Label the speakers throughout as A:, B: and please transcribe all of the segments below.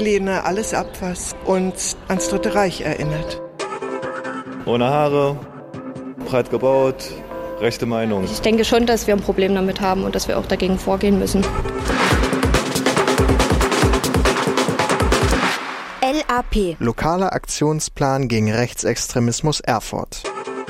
A: lehne alles ab, was uns ans Dritte Reich erinnert.
B: Ohne Haare, breit gebaut, rechte Meinung.
C: Ich denke schon, dass wir ein Problem damit haben und dass wir auch dagegen vorgehen müssen.
D: LAP.
E: Lokaler Aktionsplan gegen Rechtsextremismus Erfurt.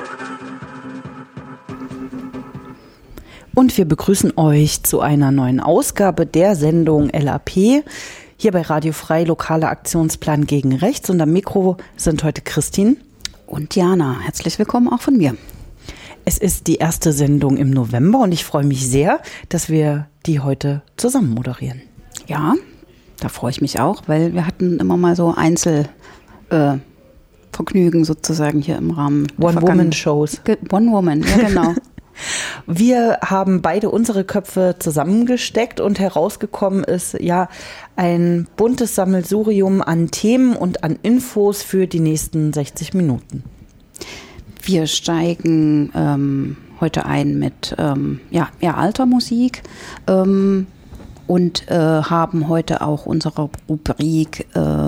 F: Und wir begrüßen euch zu einer neuen Ausgabe der Sendung LAP. Hier bei Radio Frei, lokaler Aktionsplan gegen Rechts. Und am Mikro sind heute Christine
D: und Jana. Herzlich willkommen auch von mir.
F: Es ist die erste Sendung im November und ich freue mich sehr, dass wir die heute zusammen moderieren.
D: Ja, da freue ich mich auch, weil wir hatten immer mal so Einzelvergnügen sozusagen hier im Rahmen.
F: One-Woman-Shows.
D: One-Woman, ja genau.
F: Wir haben beide unsere Köpfe zusammengesteckt und herausgekommen ist ja ein buntes Sammelsurium an Themen und an Infos für die nächsten 60 Minuten.
D: Wir steigen heute ein mit eher alter Musik und haben heute auch unsere Rubrik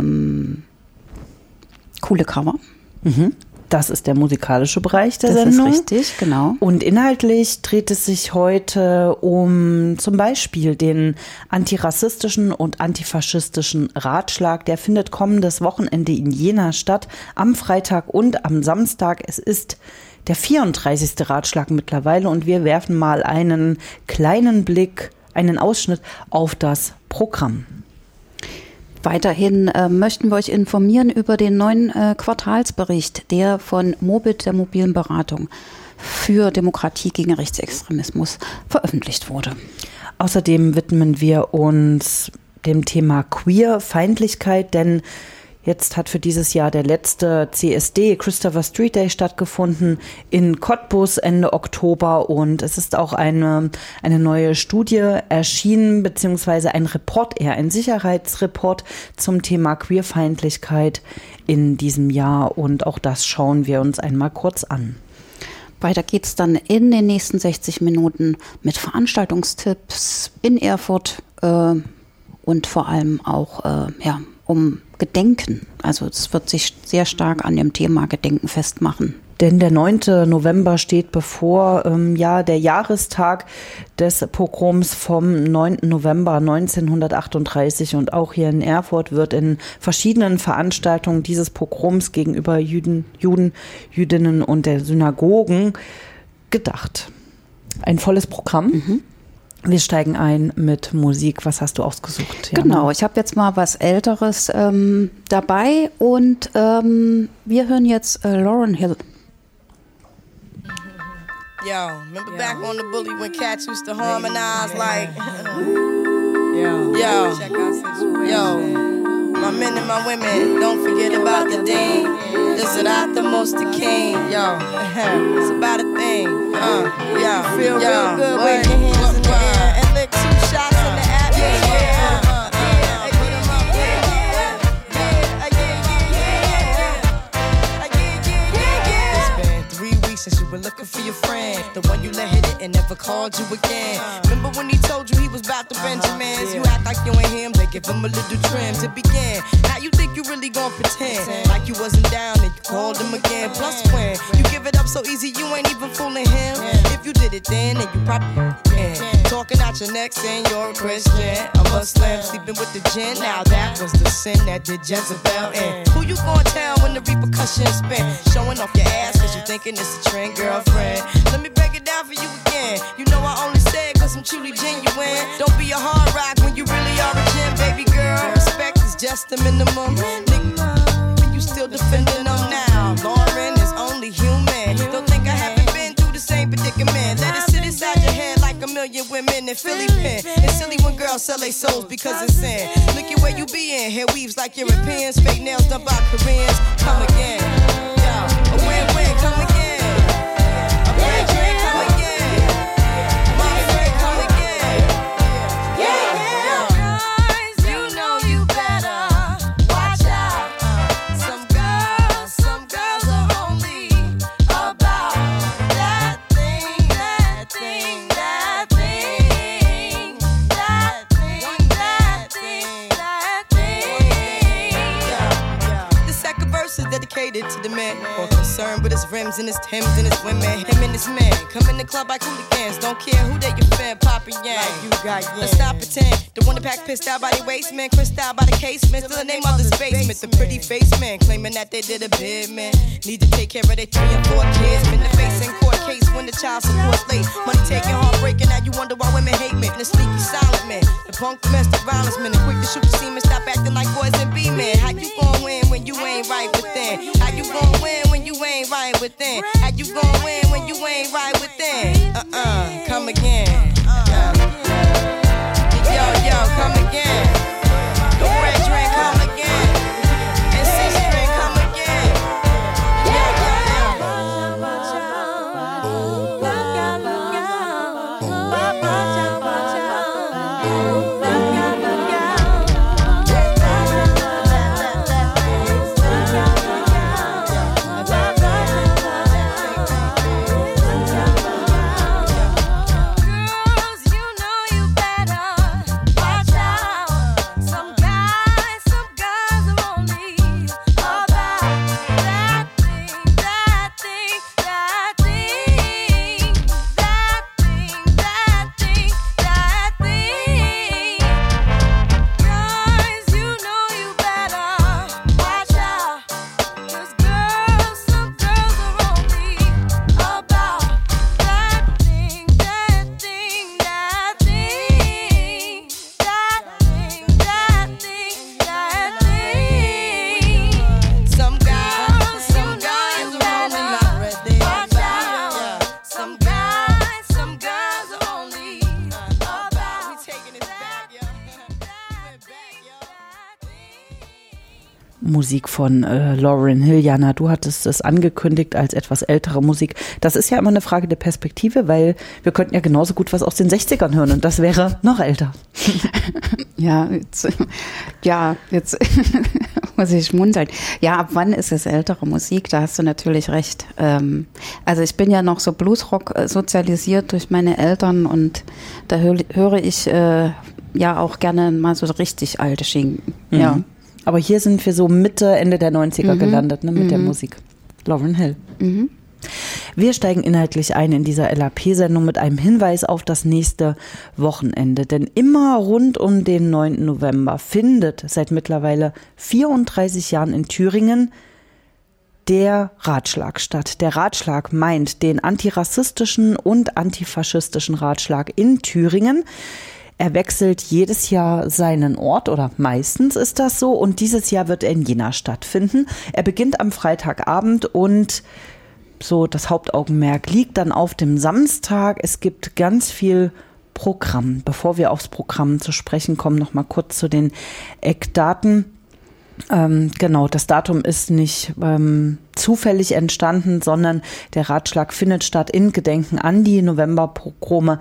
D: coole Cover.
F: Mhm. Das ist der musikalische Bereich der Sendung.
D: Das ist richtig, genau.
F: Und inhaltlich dreht es sich heute um zum Beispiel den antirassistischen und antifaschistischen Ratschlag. Der findet kommendes Wochenende in Jena statt, am Freitag und am Samstag. Es ist der 34. Ratschlag mittlerweile und wir werfen mal einen kleinen Blick, einen Ausschnitt auf das Programm.
D: Weiterhin möchten wir euch informieren über den neuen Quartalsbericht, der von Mobit, der mobilen Beratung für Demokratie gegen Rechtsextremismus, veröffentlicht wurde.
F: Außerdem widmen wir uns dem Thema Queerfeindlichkeit, denn jetzt hat für dieses Jahr der letzte CSD, Christopher Street Day, stattgefunden in Cottbus Ende Oktober und es ist auch eine neue Studie erschienen, beziehungsweise ein Report, eher ein Sicherheitsreport zum Thema Queerfeindlichkeit in diesem Jahr und auch das schauen wir uns einmal kurz an.
D: Weiter geht's dann in den nächsten 60 Minuten mit Veranstaltungstipps in Erfurt und vor allem auch um Gedenken. Also es wird sich sehr stark an dem Thema Gedenken festmachen.
F: Denn der 9. November steht bevor, der Jahrestag des Pogroms vom 9. November 1938 und auch hier in Erfurt wird in verschiedenen Veranstaltungen dieses Pogroms gegenüber Juden, Jüdinnen und der Synagogen gedacht. Ein volles Programm. Mhm. Wir steigen ein mit Musik. Was hast du ausgesucht? Jana?
D: Genau, ich habe jetzt mal was Älteres dabei und wir hören jetzt Lauryn Hill.
G: Yo, remember back on the bully when cats used to harmonize like yo, my men and my women, don't forget about the dean. This is not the most the king, yo. It's about a thing, feel real good, wave your hands in the air and lick 2 shots in the atmosphere. Since you were looking for your friend, the one you let hit it and never called you again. Remember when he told you he was about the Benjamins? You act like you ain't him, they give him a little trim to begin. Now you think you really gon' pretend like you wasn't down and you called him again. Plus when you give it up so easy, you ain't even fooling him. If you did it then you probably talking out your neck saying you're a Christian, a Muslim, sleeping with the gin. Now that was the sin that did Jezebel in. Who you gon' tell when the repercussions spin? Showing off your ass cause you thinking it's a trend, girlfriend. Let me break it down for you again. You know I only say it cause I'm truly genuine. Don't be a hard rock when you really are a gem, baby girl. Respect is just the minimum. Nigga, when you still defending them now. Lauren is only human. Don't think I haven't been through the same predicament. Let it sit inside your head like a million women in Philly pen. It's silly when girls sell their souls because it's sin. Look at where you be in. Hair weaves like Europeans. Fake nails done by Koreans. Come again. Yo, a win-win, come again. related to the man. More concerned with his rims and his Timbs and his women. Him and his man come in the club like hooligans. Don't care who they your fan, Papa Yang. Like you got Yang. Let's stop pretend. The one that pack pissed out by the waist, man. Crissed out by the casement. Still the name of the basement. The pretty face man claiming that they did a bid, man. Need to take care of their 3 and 4 kids. Been the face in court case when the child support's late. Money taking, heartbreaking. Now you wonder why women hate me. The sneaky silent man. The punk domestic violence man. The quick to shoot the semen. Stop acting like boys and be men. How you gon' win when you ain't right within? How you gon' win when you ain't right within? How you gon' win when you ain't right within? Come again. Yo, come again. The red drink, come again. And six drink, come again.
F: Musik von Lauryn Hill. Jana, du hattest es angekündigt als etwas ältere Musik. Das ist ja immer eine Frage der Perspektive, weil wir könnten ja genauso gut was aus den 60ern hören und das wäre noch älter.
D: Jetzt muss ich schmunzeln. Ja, ab wann ist es ältere Musik? Da hast du natürlich recht. Also ich bin ja noch so Bluesrock sozialisiert durch meine Eltern und da höre ich ja auch gerne mal so richtig alte Schinken.
F: Mhm.
D: Ja.
F: Aber hier sind wir so Mitte, Ende der 90er gelandet, ne, mit der Musik. Lauryn Hill. Mhm. Wir steigen inhaltlich ein in dieser LAP-Sendung mit einem Hinweis auf das nächste Wochenende. Denn immer rund um den 9. November findet seit mittlerweile 34 Jahren in Thüringen der Ratschlag statt. Der Ratschlag meint den antirassistischen und antifaschistischen Ratschlag in Thüringen. Er wechselt jedes Jahr seinen Ort oder meistens ist das so und dieses Jahr wird er in Jena stattfinden. Er beginnt am Freitagabend und so das Hauptaugenmerk liegt dann auf dem Samstag. Es gibt ganz viel Programm. Bevor wir aufs Programm zu sprechen kommen, noch mal kurz zu den Eckdaten. Genau, das Datum ist nicht zufällig entstanden, sondern der Ratschlag findet statt in Gedenken an die Novemberpogrome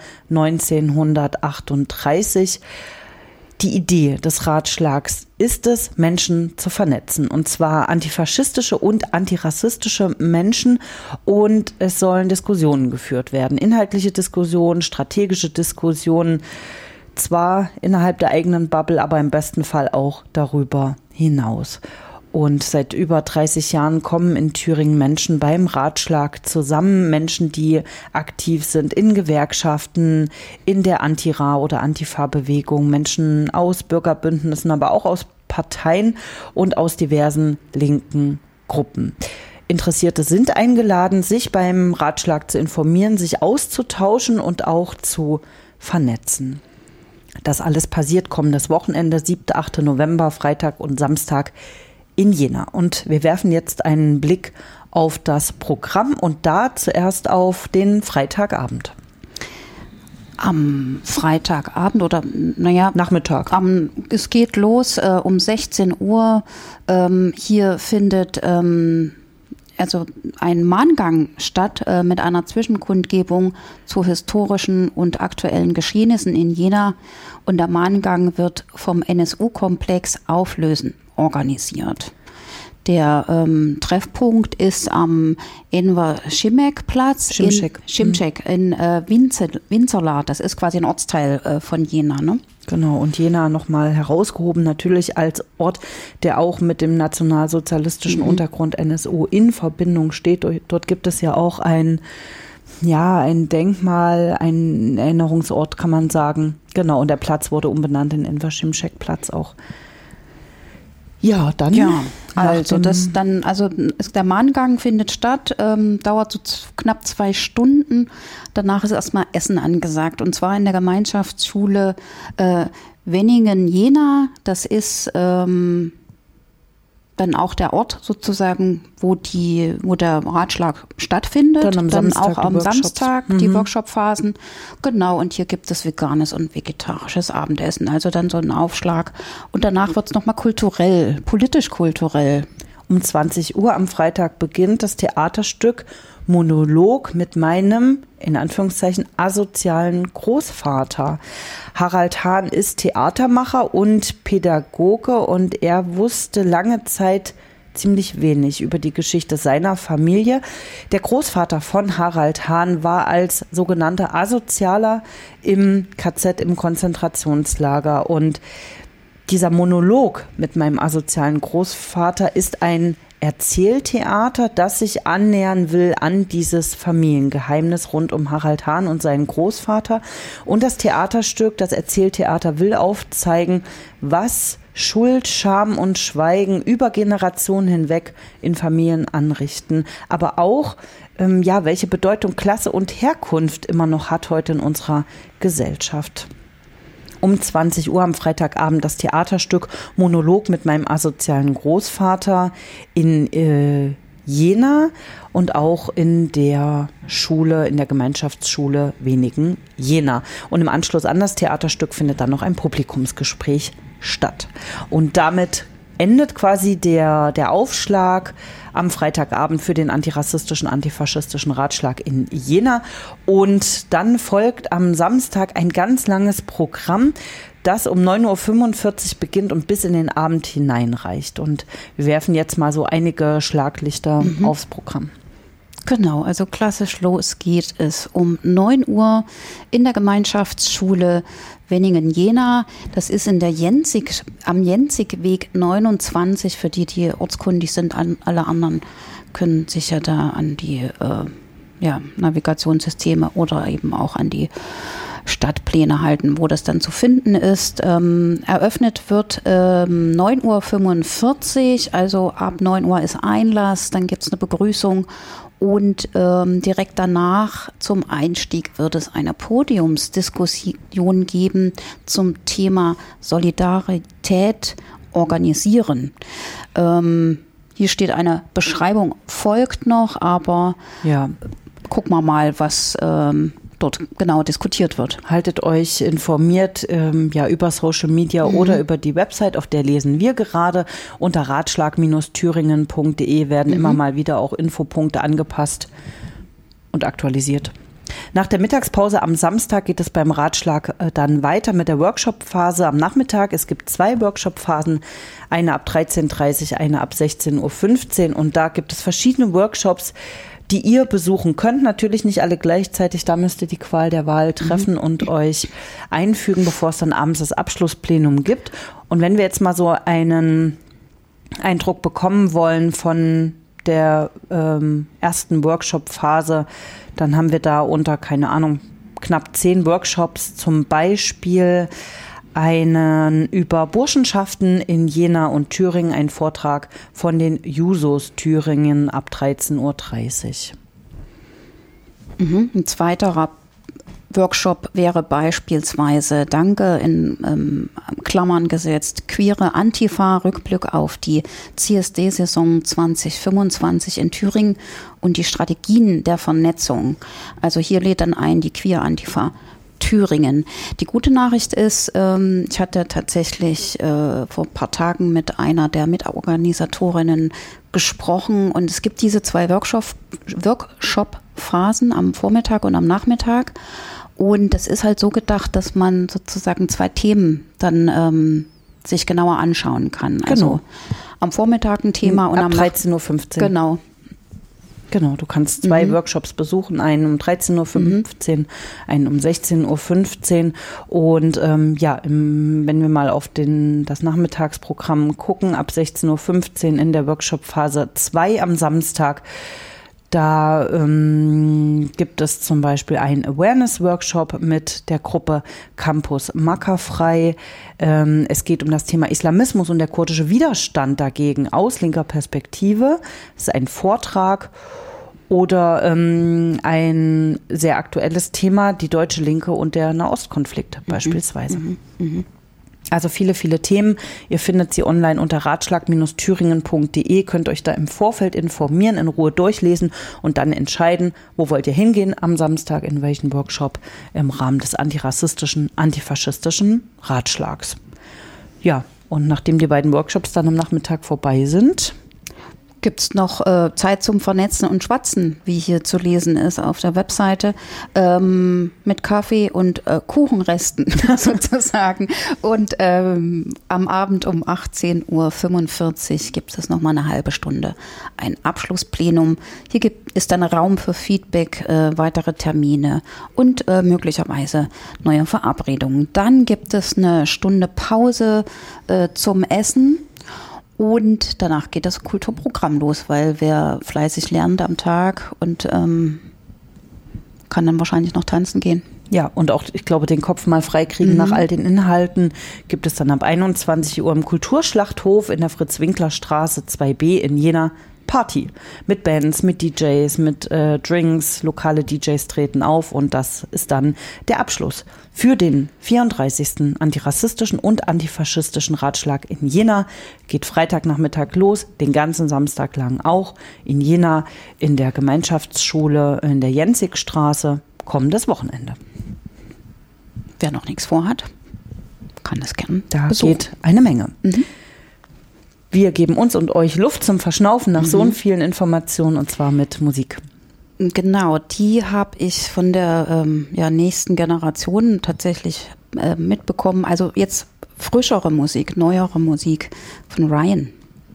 F: 1938. Die Idee des Ratschlags ist es, Menschen zu vernetzen, und zwar antifaschistische und antirassistische Menschen, und es sollen Diskussionen geführt werden, inhaltliche Diskussionen, strategische Diskussionen, zwar innerhalb der eigenen Bubble, aber im besten Fall auch darüber hinaus. Und seit über 30 Jahren kommen in Thüringen Menschen beim Ratschlag zusammen, Menschen, die aktiv sind in Gewerkschaften, in der Anti-Ra- oder Antifa-Bewegung, Menschen aus Bürgerbündnissen, aber auch aus Parteien und aus diversen linken Gruppen. Interessierte sind eingeladen, sich beim Ratschlag zu informieren, sich auszutauschen und auch zu vernetzen. Das alles passiert kommendes Wochenende, 7. 8. November, Freitag und Samstag in Jena. Und wir werfen jetzt einen Blick auf das Programm und da zuerst auf den Freitagabend.
D: Am Freitagabend oder
F: Nachmittag.
D: Es geht los um 16 Uhr. Hier findet also ein Mahngang statt mit einer Zwischenkundgebung zu historischen und aktuellen Geschehnissen in Jena. Und der Mahngang wird vom NSU-Komplex Auflösen organisiert. Der Treffpunkt ist am Enver Šimček-Platz in Winzerla. Das ist quasi ein Ortsteil von Jena, ne?
F: Genau, und Jena nochmal herausgehoben, natürlich als Ort, der auch mit dem nationalsozialistischen Untergrund NSU in Verbindung steht. Dort gibt es ja auch ein Denkmal, ein Erinnerungsort, kann man sagen. Genau, und der Platz wurde umbenannt in Enver Šimček-Platz auch. Ja, dann.
D: Ja, also der Mahngang findet statt, dauert so knapp 2 Stunden. Danach ist erstmal Essen angesagt, und zwar in der Gemeinschaftsschule Wenningen-Jena. Das ist dann auch der Ort sozusagen, wo der Ratschlag stattfindet. Dann auch am Samstag die Workshop-Phasen. Genau, und hier gibt es veganes und vegetarisches Abendessen. Also dann so ein Aufschlag. Und danach wird es nochmal politisch-kulturell.
F: Um 20 Uhr am Freitag beginnt das Theaterstück Monolog mit meinem, in Anführungszeichen, asozialen Großvater. Harald Hahn ist Theatermacher und Pädagoge, und er wusste lange Zeit ziemlich wenig über die Geschichte seiner Familie. Der Großvater von Harald Hahn war als sogenannter Asozialer im KZ, im Konzentrationslager, und dieser Monolog mit meinem asozialen Großvater ist ein Erzähltheater, das sich annähern will an dieses Familiengeheimnis rund um Harald Hahn und seinen Großvater. Und das Theaterstück, das Erzähltheater, will aufzeigen, was Schuld, Scham und Schweigen über Generationen hinweg in Familien anrichten. Aber auch, welche Bedeutung Klasse und Herkunft immer noch hat heute in unserer Gesellschaft. Um 20 Uhr am Freitagabend das Theaterstück Monolog mit meinem asozialen Großvater in Jena und auch in der Schule, in der Gemeinschaftsschule Wenningen-Jena. Und im Anschluss an das Theaterstück findet dann noch ein Publikumsgespräch statt. Und damit endet quasi der Aufschlag am Freitagabend für den antirassistischen, antifaschistischen Ratschlag in Jena. Und dann folgt am Samstag ein ganz langes Programm, das um 9.45 Uhr beginnt und bis in den Abend hineinreicht. Und wir werfen jetzt mal so einige Schlaglichter aufs Programm.
D: Genau, also klassisch los geht es um 9 Uhr in der Gemeinschaftsschule Wenningen-Jena. Das ist in der am Jenzigweg 29, für die ortskundig sind. Alle anderen können sich ja da an die Navigationssysteme oder eben auch an die Stadtpläne halten, wo das dann zu finden ist. Eröffnet wird 9.45 Uhr, also ab 9 Uhr ist Einlass, dann gibt es eine Begrüßung. Und direkt danach zum Einstieg wird es eine Podiumsdiskussion geben zum Thema Solidarität organisieren. Hier steht eine Beschreibung, folgt noch, aber gucken wir mal, was dort genau diskutiert wird.
F: Haltet euch informiert über Social Media oder über die Website, auf der lesen wir gerade. Unter ratschlag-thüringen.de werden immer mal wieder auch Infopunkte angepasst und aktualisiert. Nach der Mittagspause am Samstag geht es beim Ratschlag dann weiter mit der Workshop-Phase am Nachmittag. Es gibt 2 Workshop-Phasen, eine ab 13.30 Uhr, eine ab 16.15 Uhr. Und da gibt es verschiedene Workshops, die ihr besuchen könnt. Natürlich nicht alle gleichzeitig, da müsst ihr die Qual der Wahl treffen und euch einfügen, bevor es dann abends das Abschlussplenum gibt. Und wenn wir jetzt mal so einen Eindruck bekommen wollen von der ersten Workshop-Phase, dann haben wir da unter, knapp 10 Workshops, zum Beispiel einen über Burschenschaften in Jena und Thüringen, ein Vortrag von den Jusos Thüringen ab 13.30 Uhr.
D: Ein zweiterer Workshop wäre beispielsweise, Danke in Klammern gesetzt, queere Antifa, Rückblick auf die CSD-Saison 2025 in Thüringen und die Strategien der Vernetzung. Also hier lädt dann ein die queere Antifa Thüringen. Die gute Nachricht ist, ich hatte tatsächlich vor ein paar Tagen mit einer der Mitorganisatorinnen gesprochen und es gibt diese 2 Workshop-Phasen am Vormittag und am Nachmittag. Und das ist halt so gedacht, dass man sozusagen 2 Themen dann sich genauer anschauen kann. Also am Vormittag ein Thema und
F: ab 13:15 Uhr.
D: Genau.
F: Genau, du kannst 2 Workshops besuchen, einen um 13:15 Uhr, einen um 16:15 Uhr. Und wenn wir mal auf das Nachmittagsprogramm gucken, ab 16:15 Uhr in der Workshop-Phase 2 am Samstag, da gibt es zum Beispiel einen Awareness-Workshop mit der Gruppe Campus Mackerfrei. Es geht um das Thema Islamismus und der kurdische Widerstand dagegen aus linker Perspektive. Das ist ein Vortrag. Oder ein sehr aktuelles Thema, die deutsche Linke und der Nahostkonflikt beispielsweise. Also viele, viele Themen. Ihr findet sie online unter ratschlag-thüringen.de, könnt euch da im Vorfeld informieren, in Ruhe durchlesen und dann entscheiden, wo wollt ihr hingehen am Samstag, in welchen Workshop im Rahmen des antirassistischen, antifaschistischen Ratschlags. Ja, und nachdem die beiden Workshops dann am Nachmittag vorbei sind,
D: gibt es noch Zeit zum Vernetzen und Schwatzen, wie hier zu lesen ist auf der Webseite, mit Kaffee und Kuchenresten sozusagen. Und am Abend um 18:45 Uhr gibt es nochmal eine halbe Stunde ein Abschlussplenum. Hier ist dann Raum für Feedback, weitere Termine und möglicherweise neue Verabredungen. Dann gibt es eine Stunde Pause zum Essen. Und danach geht das Kulturprogramm los, weil wer fleißig lernt am Tag und kann dann wahrscheinlich noch tanzen gehen.
F: Ja, und auch, ich glaube, den Kopf mal freikriegen nach all den Inhalten gibt es dann ab 21 Uhr im Kulturschlachthof in der Fritz-Winkler-Straße 2b in Jena Party. Mit Bands, mit DJs, mit Drinks, lokale DJs treten auf und das ist dann der Abschluss für den 34. antirassistischen und antifaschistischen Ratschlag in Jena. Geht Freitagnachmittag los, den ganzen Samstag lang auch in Jena in der Gemeinschaftsschule in der Jenzigstraße kommendes Wochenende.
D: Wer noch nichts vorhat, kann das gerne
F: Da
D: besuchen.
F: geht eine Menge. Wir geben uns und euch Luft zum Verschnaufen nach so vielen Informationen und zwar mit Musik.
D: Genau, die habe ich von der nächsten Generation tatsächlich mitbekommen. Also jetzt frischere Musik, neuere Musik von Ryan.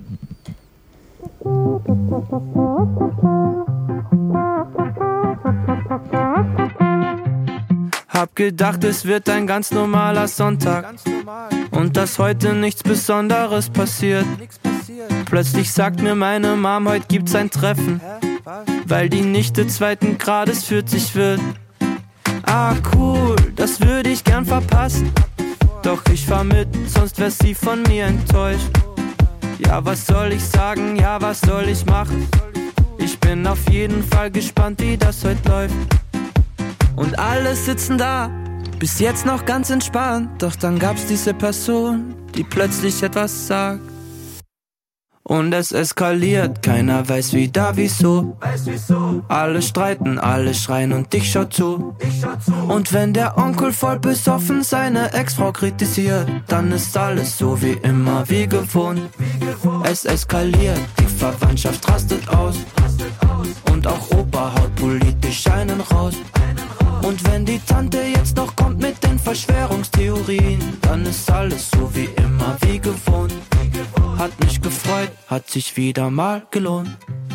H: Hab gedacht, es wird ein ganz normaler Sonntag und dass heute nichts Besonderes passiert. Plötzlich sagt mir meine Mom, heute gibt's ein Treffen, weil die Nichte 2. Grades 40 wird. Ah cool, das würde ich gern verpassen, doch ich fahr mit, sonst wär sie von mir enttäuscht. Ja, was soll ich sagen, ja, was soll ich machen? Ich bin auf jeden Fall gespannt, wie das heute läuft. Und alle sitzen da, bis jetzt noch ganz entspannt. Doch dann gab's diese Person, die plötzlich etwas sagt. Und es eskaliert, keiner weiß wieder wieso. Alle streiten, alle schreien und ich schau zu. Und wenn der Onkel voll besoffen seine Ex-Frau kritisiert, dann ist alles so wie immer, wie gewohnt. Es eskaliert, die Verwandtschaft rastet aus. Und auch Opa haut politisch einen raus. Und wenn die Tante jetzt noch kommt mit den Verschwörungstheorien, dann ist alles so wie immer, wie gewohnt. Hat mich gefreut, hat sich wieder mal gelohnt.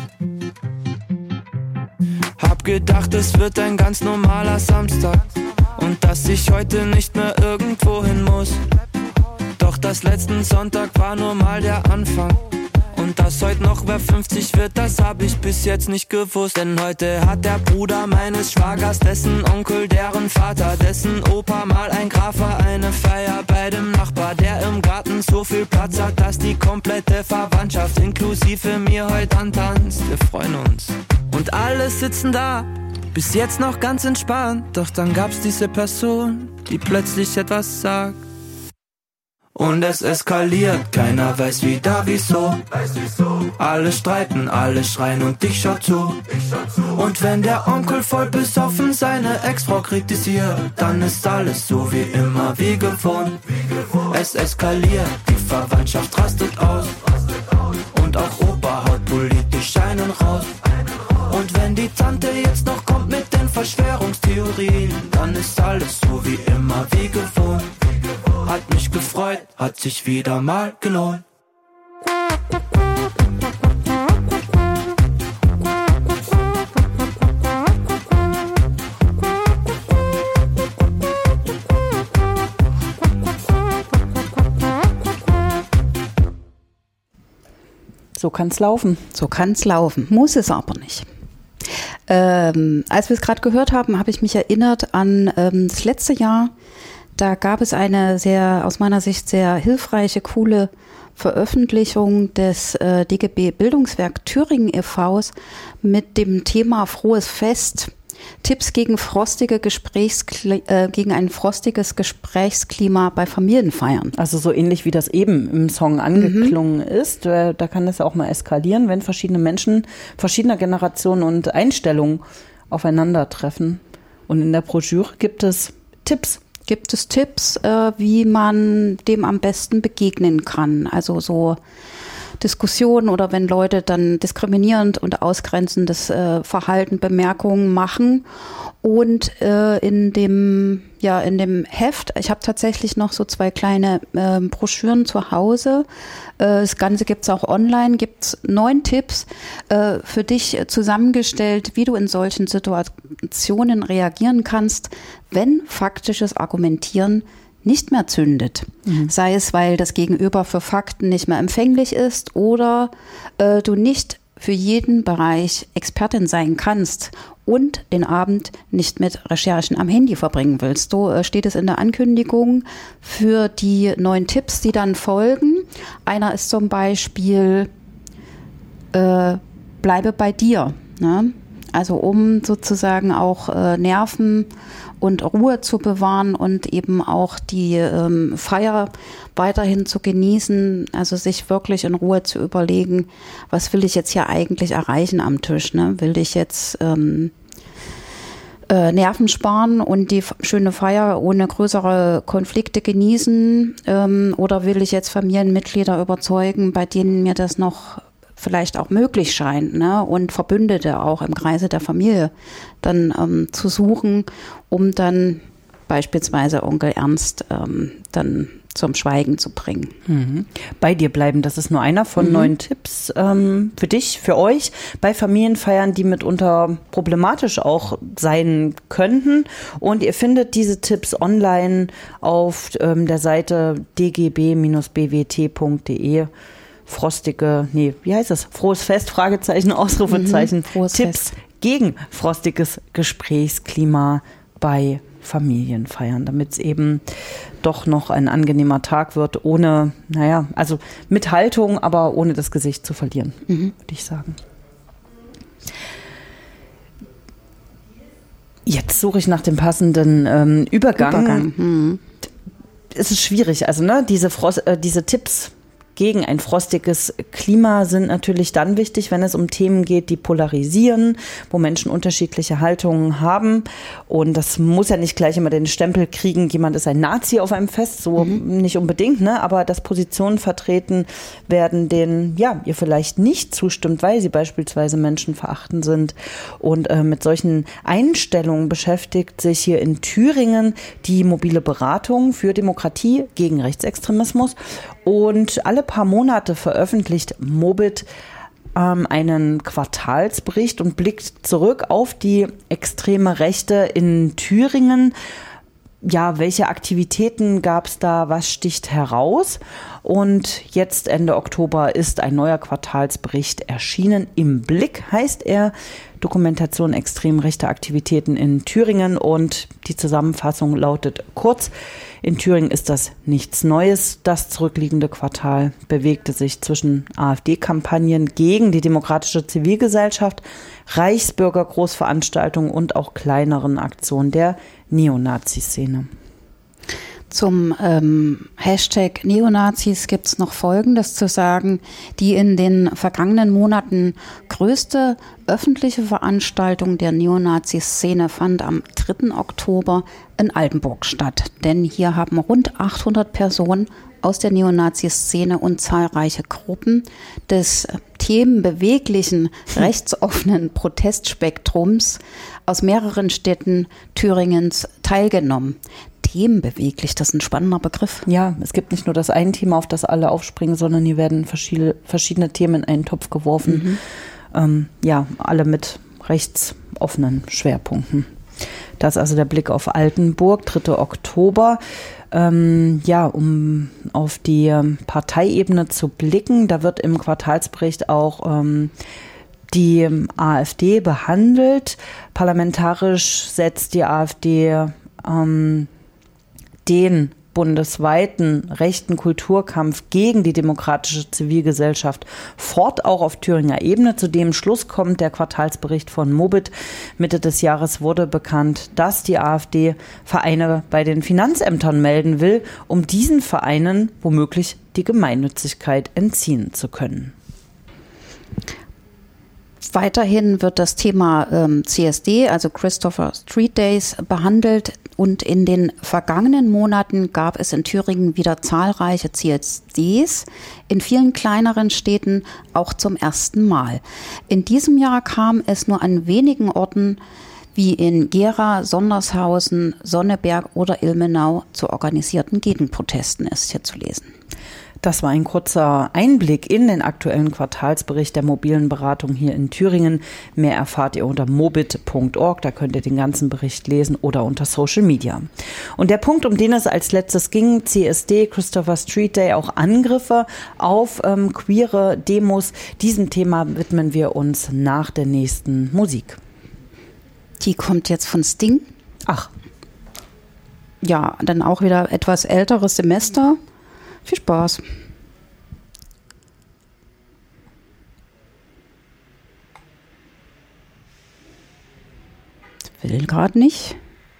H: Hab gedacht, es wird ein ganz normaler Samstag und dass ich heute nicht mehr irgendwo hin muss. Doch das letzten Sonntag war nur mal der Anfang. Und dass heute noch wer 50 wird, das hab ich bis jetzt nicht gewusst. Denn heute hat der Bruder meines Schwagers, dessen Onkel, deren Vater, dessen Opa mal ein Graf war, eine Feier bei dem Nachbar, der im Garten so viel Platz hat, dass die komplette Verwandtschaft inklusive mir heute antanzt. Wir freuen uns. Und alle sitzen da, bis jetzt noch ganz entspannt. Doch dann gab's diese Person, die plötzlich etwas sagt. Und es eskaliert, keiner weiß wieder wieso. Alle streiten, alle schreien und ich schau zu. Und wenn der Onkel voll besoffen seine Ex-Frau kritisiert, dann ist alles so wie immer, wie gewohnt. Es eskaliert, die Verwandtschaft rastet aus. Und auch Opa haut politisch einen raus. Und wenn die Tante jetzt noch kommt mit den Verschwörungstheorien, dann ist alles so wie immer, wie gewohnt. hat mich gefreut, hat sich wieder mal gelohnt.
F: So kann's laufen.
D: So kann's laufen. Muss es aber nicht. Als wir es gerade gehört haben, habe ich mich erinnert an das letzte Jahr. Da gab es eine aus meiner Sicht sehr hilfreiche, coole Veröffentlichung des DGB Bildungswerk Thüringen e.V.s mit dem Thema Frohes Fest. Tipps gegen gegen ein frostiges Gesprächsklima bei Familienfeiern.
F: Also so ähnlich wie das eben im Song angeklungen ist. Da kann es ja auch mal eskalieren, wenn verschiedene Menschen verschiedener Generationen und Einstellungen aufeinandertreffen. Und in der Broschüre gibt es Tipps.
D: Wie man dem am besten begegnen kann. Also so Diskussionen oder wenn Leute dann diskriminierend und ausgrenzendes Verhalten, Bemerkungen machen. Und in dem Heft, ich habe tatsächlich noch so 2 kleine Broschüren zu Hause. Das Ganze gibt's auch online, gibt's 9 Tipps für dich zusammengestellt, wie du in solchen Situationen reagieren kannst, wenn faktisches Argumentieren nicht mehr zündet. Sei es, weil das Gegenüber für Fakten nicht mehr empfänglich ist oder du nicht für jeden Bereich Expertin sein kannst und den Abend nicht mit Recherchen am Handy verbringen willst. So steht es in der Ankündigung für die 9 Tipps, die dann folgen. Einer ist zum Beispiel, bleibe bei dir. Ne? Also um sozusagen auch Nerven und Ruhe zu bewahren und eben auch die Feier weiterhin zu genießen, also sich wirklich in Ruhe zu überlegen, was will ich jetzt hier eigentlich erreichen am Tisch, ne? Will ich jetzt Nerven sparen und die schöne Feier ohne größere Konflikte genießen oder will ich jetzt Familienmitglieder überzeugen, bei denen mir das noch vielleicht auch möglich scheint, ne? Und Verbündete auch im Kreise der Familie dann zu suchen, um dann beispielsweise Onkel Ernst dann zum Schweigen zu bringen.
F: Bei dir bleiben, das ist nur einer von 9 Tipps für dich, für euch, bei Familienfeiern, die mitunter problematisch auch sein könnten. Und ihr findet diese Tipps online auf der Seite dgb-bwt.de. Frohes Fest, Fragezeichen, Ausrufezeichen, Tipps
D: Fest
F: gegen frostiges Gesprächsklima bei Familienfeiern, damit es eben doch noch ein angenehmer Tag wird, ohne, also mit Haltung, aber ohne das Gesicht zu verlieren, würde ich sagen. Jetzt suche ich nach dem passenden Übergang. Es ist schwierig, also diese Tipps gegen ein frostiges Klima sind natürlich dann wichtig, wenn es um Themen geht, die polarisieren, wo Menschen unterschiedliche Haltungen haben. Und das muss ja nicht gleich immer den Stempel kriegen, jemand ist ein Nazi auf einem Fest, so nicht unbedingt, ne? Aber dass Positionen vertreten werden, denen ihr vielleicht nicht zustimmt, weil sie beispielsweise menschenverachtend sind. Und mit solchen Einstellungen beschäftigt sich hier in Thüringen die mobile Beratung für Demokratie gegen Rechtsextremismus. Und alle paar Monate veröffentlicht Mobit einen Quartalsbericht und blickt zurück auf die extreme Rechte in Thüringen. Ja, welche Aktivitäten gab es da? Was sticht heraus? Und jetzt Ende Oktober ist ein neuer Quartalsbericht erschienen. Im Blick heißt er Dokumentation extrem rechter Aktivitäten in Thüringen. Und die Zusammenfassung lautet kurz: In Thüringen ist das nichts Neues. Das zurückliegende Quartal bewegte sich zwischen AfD-Kampagnen gegen die demokratische Zivilgesellschaft, Reichsbürger-Großveranstaltungen und auch kleineren Aktionen der Neonazi-Szene.
D: Zum Hashtag Neonazis gibt es noch Folgendes zu sagen. Die in den vergangenen Monaten größte öffentliche Veranstaltung der Neonazi-Szene fand am 3. Oktober in Altenburg statt. Denn hier haben rund 800 Personen aus der Neonazi-Szene und zahlreiche Gruppen des themenbeweglichen, rechtsoffenen Protestspektrums aus mehreren Städten Thüringens teilgenommen. systembeweglich. Das ist ein spannender Begriff.
F: Ja, es gibt nicht nur das eine Thema, auf das alle aufspringen, sondern hier werden verschiedene Themen in einen Topf geworfen. Alle mit rechtsoffenen Schwerpunkten. Das ist also der Blick auf Altenburg, 3. Oktober. Um auf die Parteiebene zu blicken, da wird im Quartalsbericht auch die AfD behandelt. Parlamentarisch setzt die AfD den bundesweiten rechten Kulturkampf gegen die demokratische Zivilgesellschaft fort, auch auf Thüringer Ebene. Zu dem Schluss kommt der Quartalsbericht von Mobit. Mitte des Jahres wurde bekannt, dass die AfD Vereine bei den Finanzämtern melden will, um diesen Vereinen womöglich die Gemeinnützigkeit entziehen zu können.
D: Weiterhin wird das Thema CSD, also Christopher Street Days, behandelt. Und in den vergangenen Monaten gab es in Thüringen wieder zahlreiche CSDs, in vielen kleineren Städten auch zum ersten Mal. In diesem Jahr kam es nur an wenigen Orten wie in Gera, Sondershausen, Sonneberg oder Ilmenau zu organisierten Gegenprotesten, ist hier zu lesen.
F: Das war ein kurzer Einblick in den aktuellen Quartalsbericht der mobilen Beratung hier in Thüringen. Mehr erfahrt ihr unter mobit.org, da könnt ihr den ganzen Bericht lesen oder unter Social Media. Und der Punkt, um den es als letztes ging, CSD, Christopher Street Day, auch Angriffe auf queere Demos. Diesem Thema widmen wir uns nach der nächsten Musik.
D: Die kommt jetzt von Sting.
F: Ach.
D: Ja, dann auch wieder etwas älteres Semester. Viel Spaß. Will gerade nicht.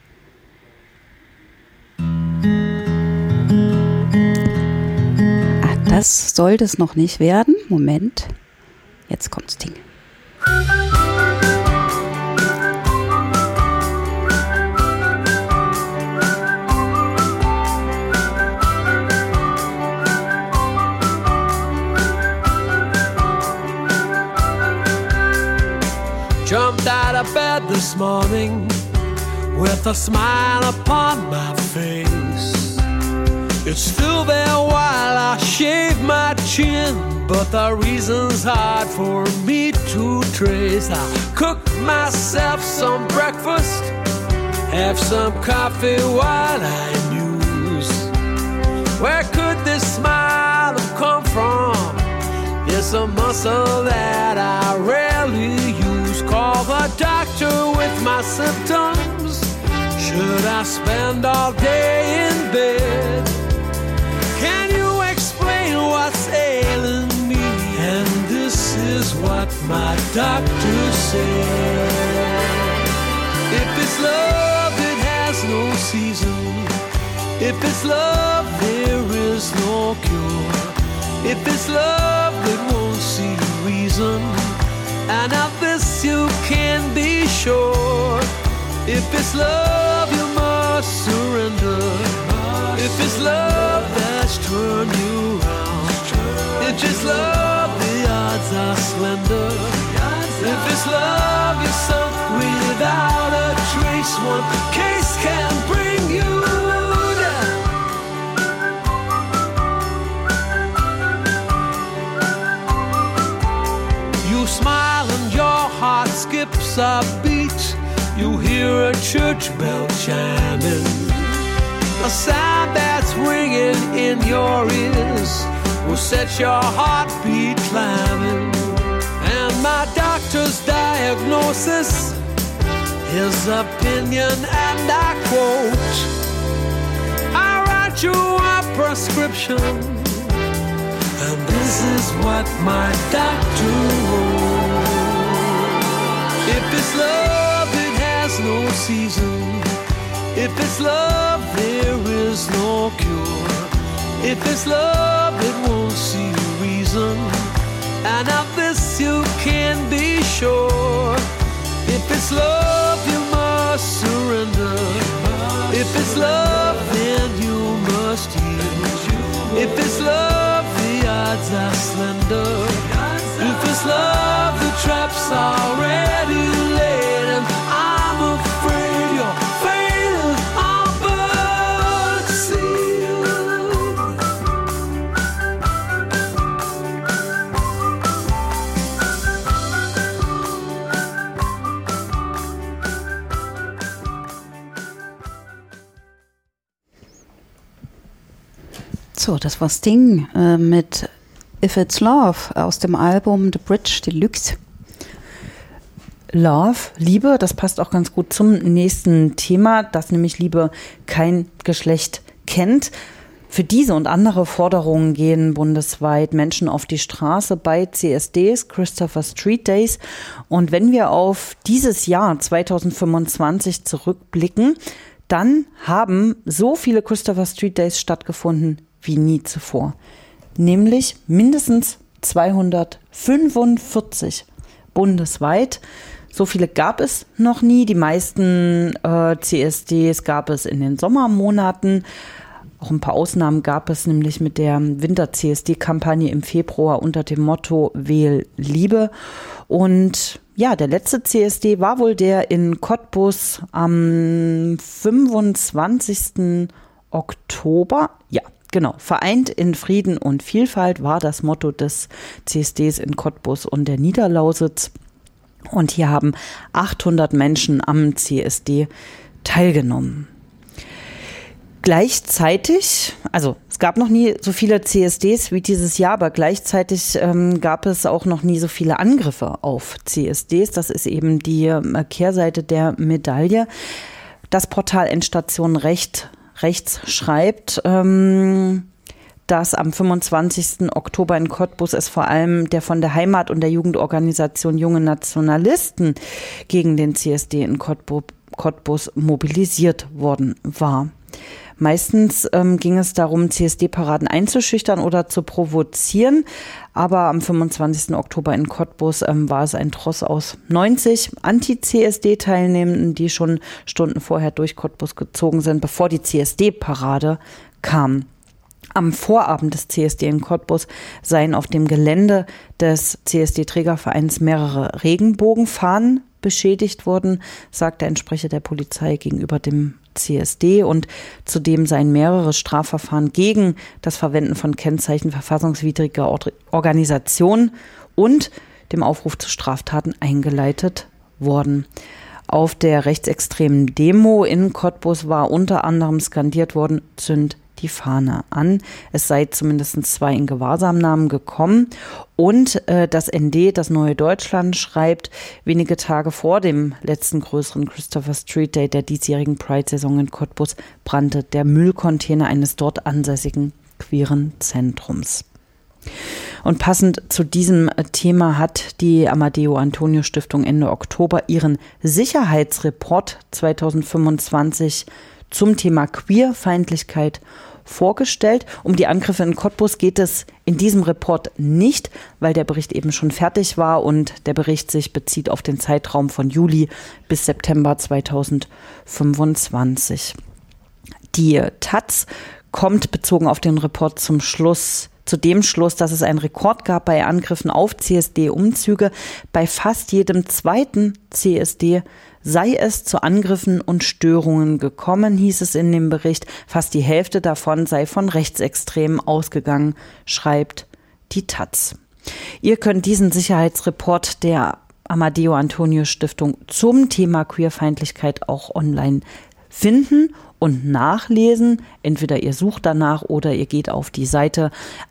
D: Das sollte es noch nicht werden. Moment. Jetzt kommt's Ding.
I: Jumped out of bed this morning with a smile upon my face. It's still there while I shave my chin, but the reason's hard for me to trace. I cook myself some breakfast, have some coffee while I muse. Where could this smile have come from? It's a muscle that I rarely use. Call the doctor with my symptoms. Should I spend all day in bed? Can you explain what's ailing me? And this is what my doctor said. If it's love, it has no season. If it's love, there is no cure. If it's love, it won't see reason. And of this you can be sure. If it's love, you must surrender. If it's love that's turned you around, if it's love, the odds are slender. If it's love, you're sunk without a trace. One case can bring you down. You smile and your heart skips a beat. You hear a church bell chiming, a sound that's ringing in your ears will set your heartbeat climbing. And my doctor's diagnosis, his opinion, and I quote, I write you a prescription, and this is what my doctor wrote. If it's love, it has no season. If it's love, there is no cure. If it's love, it won't see reason. And of this you can be sure. If it's love, you must surrender. If it's love, then you must yield. If it's love, the odds are slender. If it's love, the trap's already laid. And I'm afraid you're fading on bird.
D: So, das war Sting mit If It's Love aus dem Album The Bridge Deluxe.
F: Love, Liebe, das passt auch ganz gut zum nächsten Thema, dass nämlich Liebe kein Geschlecht kennt. Für diese und andere Forderungen gehen bundesweit Menschen auf die Straße bei CSDs, Christopher Street Days. Und wenn wir auf dieses Jahr 2025 zurückblicken, dann haben so viele Christopher Street Days stattgefunden wie nie zuvor. Nämlich mindestens 245 bundesweit. So viele gab es noch nie. Die meisten CSDs gab es in den Sommermonaten. Auch ein paar Ausnahmen gab es, nämlich mit der Winter-CSD-Kampagne im Februar unter dem Motto Wähl Liebe. Und ja, der letzte CSD war wohl der in Cottbus am 25. Oktober. Ja, genau. Vereint in Frieden und Vielfalt war das Motto des CSDs in Cottbus und der Niederlausitz. Und hier haben 800 Menschen am CSD teilgenommen. Gleichzeitig, also es gab noch nie so viele CSDs wie dieses Jahr, aber gleichzeitig gab es auch noch nie so viele Angriffe auf CSDs. Das ist eben die Kehrseite der Medaille. Das Portal Endstation Rechts schreibt, dass am 25. Oktober in Cottbus es vor allem der von der Heimat- und der Jugendorganisation Junge Nationalisten gegen den CSD in Cottbus mobilisiert worden war. Meistens ging es darum, CSD-Paraden einzuschüchtern oder zu provozieren. Aber am 25. Oktober in Cottbus war es ein Tross aus 90 Anti-CSD-Teilnehmenden, die schon Stunden vorher durch Cottbus gezogen sind, bevor die CSD-Parade kam. Am Vorabend des CSD in Cottbus seien auf dem Gelände des CSD-Trägervereins mehrere Regenbogenfahnen beschädigt worden, sagt der Sprecher der Polizei gegenüber dem CSD. Und zudem seien mehrere Strafverfahren gegen das Verwenden von Kennzeichen verfassungswidriger Organisation und dem Aufruf zu Straftaten eingeleitet worden. Auf der rechtsextremen Demo in Cottbus war unter anderem skandiert worden, zünd die Fahne an. Es sei zumindest 2 in Gewahrsamnahmen gekommen. Und das ND, das Neue Deutschland, schreibt, wenige Tage vor dem letzten größeren Christopher Street Day der diesjährigen Pride-Saison in Cottbus brannte der Müllcontainer eines dort ansässigen queeren Zentrums. Und passend zu diesem Thema hat die Amadeo Antonio Stiftung Ende Oktober ihren Sicherheitsreport 2025 zum Thema Queerfeindlichkeit vorgestellt. Um die Angriffe in Cottbus geht es in diesem Report nicht, weil der Bericht eben schon fertig war und der Bericht sich bezieht auf den Zeitraum von Juli bis September 2025. Die Taz kommt bezogen auf den Report zu dem Schluss, dass es einen Rekord gab bei Angriffen auf CSD-Umzüge. Bei fast jedem zweiten CSD sei es zu Angriffen und Störungen gekommen, hieß es in dem Bericht. Fast die Hälfte davon sei von Rechtsextremen ausgegangen, schreibt die Taz. Ihr könnt diesen Sicherheitsreport der Amadeo Antonio Stiftung zum Thema Queerfeindlichkeit auch online finden und nachlesen. Entweder ihr sucht danach oder ihr geht auf die Seite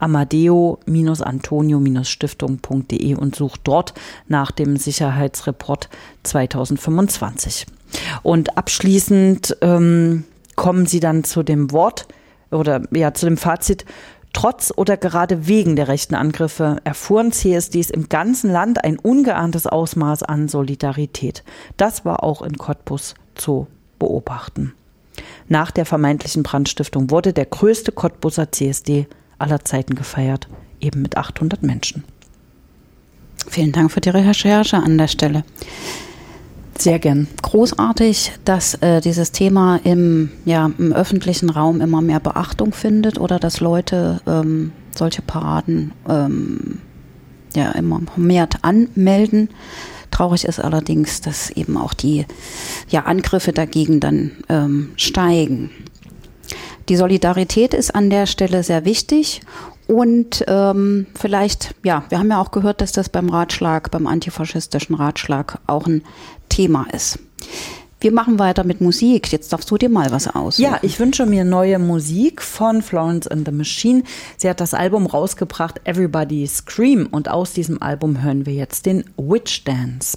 F: amadeo-antonio-stiftung.de und sucht dort nach dem Sicherheitsreport 2025. Und abschließend kommen Sie dann zu dem zu dem Fazit: Trotz oder gerade wegen der rechten Angriffe erfuhren CSDs im ganzen Land ein ungeahntes Ausmaß an Solidarität. Das war auch in Cottbus zu beobachten. Nach der vermeintlichen Brandstiftung wurde der größte Cottbuser CSD aller Zeiten gefeiert, eben mit 800 Menschen.
D: Vielen Dank für die Recherche an der Stelle.
F: Sehr gern.
D: Großartig, dass dieses Thema im öffentlichen Raum immer mehr Beachtung findet oder dass Leute solche Paraden immer vermehrt anmelden. Traurig ist allerdings, dass eben auch die Angriffe dagegen dann steigen. Die Solidarität ist an der Stelle sehr wichtig und vielleicht, wir haben ja auch gehört, dass das beim antifaschistischen Ratschlag auch ein Thema ist. Wir machen weiter mit Musik. Jetzt darfst du dir mal was aussuchen.
F: Ja, ich wünsche mir neue Musik von Florence and the Machine. Sie hat das Album rausgebracht, Everybody Scream. Und aus diesem Album hören wir jetzt den Witch Dance.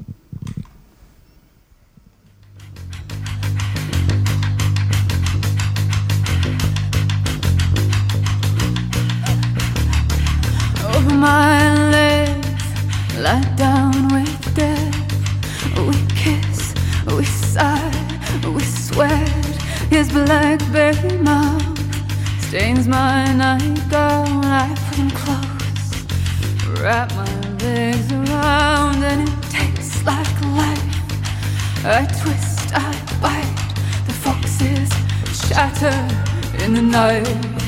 J: Over my legs, lie down with death. We kiss, we sigh, we sweat. His blackberry mouth stains my nightgown. I put him close, wrap my legs around, and it tastes like life. I twist, I bite, the foxes shatter in the night.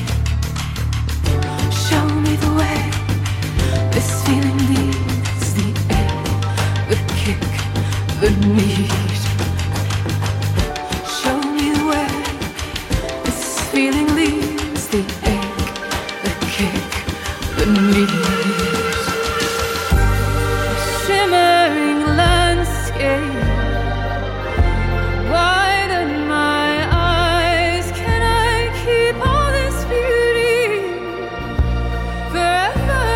J: Show me the way. This feeling needs the ache, the kick, the need. Show me the way. This feeling leaves the ache, the kick, the need. Shimmering landscape, widen my eyes. Can I keep all this beauty forever?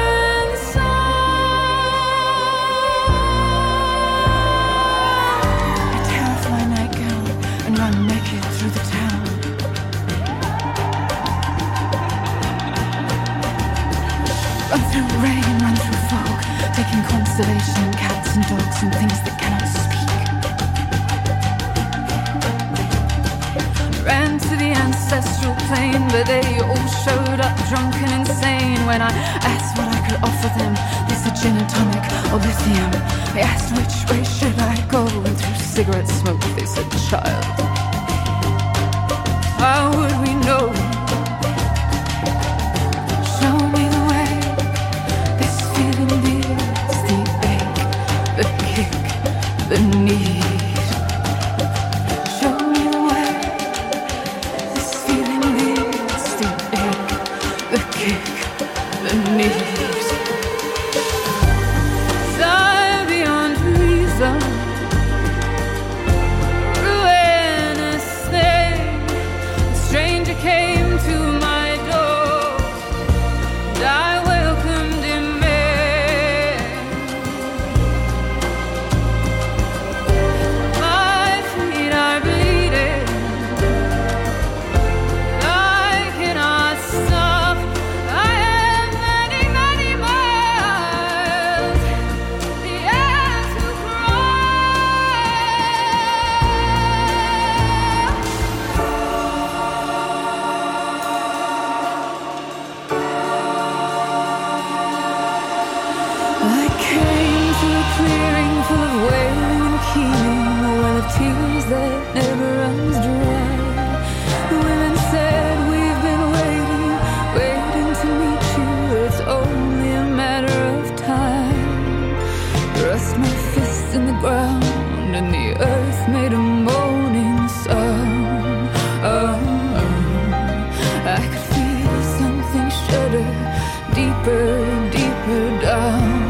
J: Run through rain, run through fog, taking consolation in cats and dogs and things that cannot speak. Ran to the ancestral plane, but they all showed up drunk and insane. When I asked what I could offer them, they said gin and tonic or lithium. They asked which way should I go, and through cigarette smoke they said, child, how would we know? The need. Show me the way. This feeling needs the ache, the kick, the need. Sigh beyond reason. Ruinous thing. A stranger came to my door, and I welcomed him. Tears that never runs dry. The women said we've been waiting to meet you. It's only a matter of time. Thrust my fists in the ground, and the earth made a moaning sound. I could feel something shudder deeper, deeper down.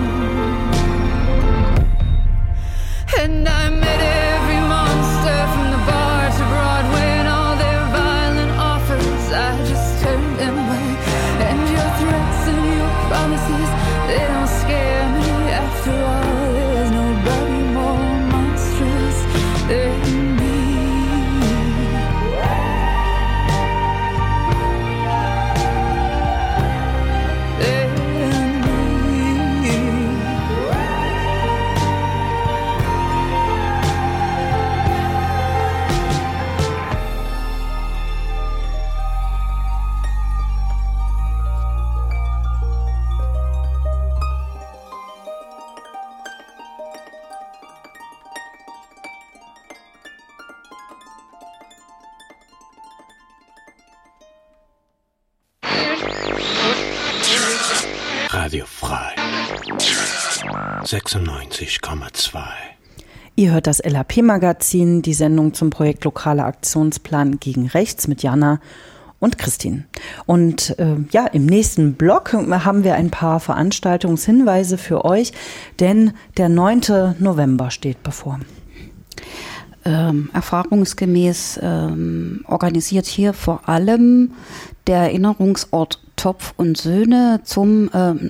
J: And I met every monster from the bar to Broadway and all their violent offers. I just turned them away. And your threats and your promises, they don't scare me. After all, there's nobody more monstrous than me.
I: Radio Frei 96,2.
F: Ihr hört das LAP-Magazin, die Sendung zum Projekt Lokaler Aktionsplan gegen Rechts mit Jana und Christine. Und im nächsten Block haben wir ein paar Veranstaltungshinweise für euch, denn der 9. November steht bevor.
D: Erfahrungsgemäß organisiert hier vor allem der Erinnerungsort Topf und Söhne zum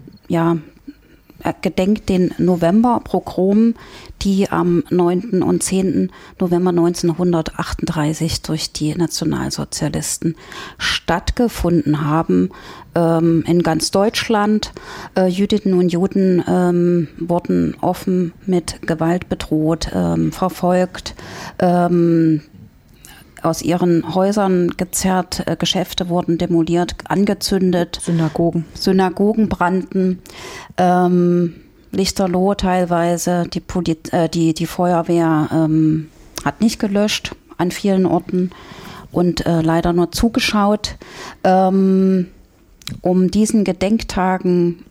D: gedenkt den Novemberpogromen, die am 9. und 10. November 1938 durch die Nationalsozialisten stattgefunden haben. In ganz Deutschland. Jüdinnen und Juden wurden offen mit Gewalt bedroht, verfolgt, aus ihren Häusern gezerrt, Geschäfte wurden demoliert, angezündet. Synagogen brannten, Lichterloh teilweise. Die Feuerwehr hat nicht gelöscht an vielen Orten und leider nur zugeschaut. Mit diesen Gedenktagen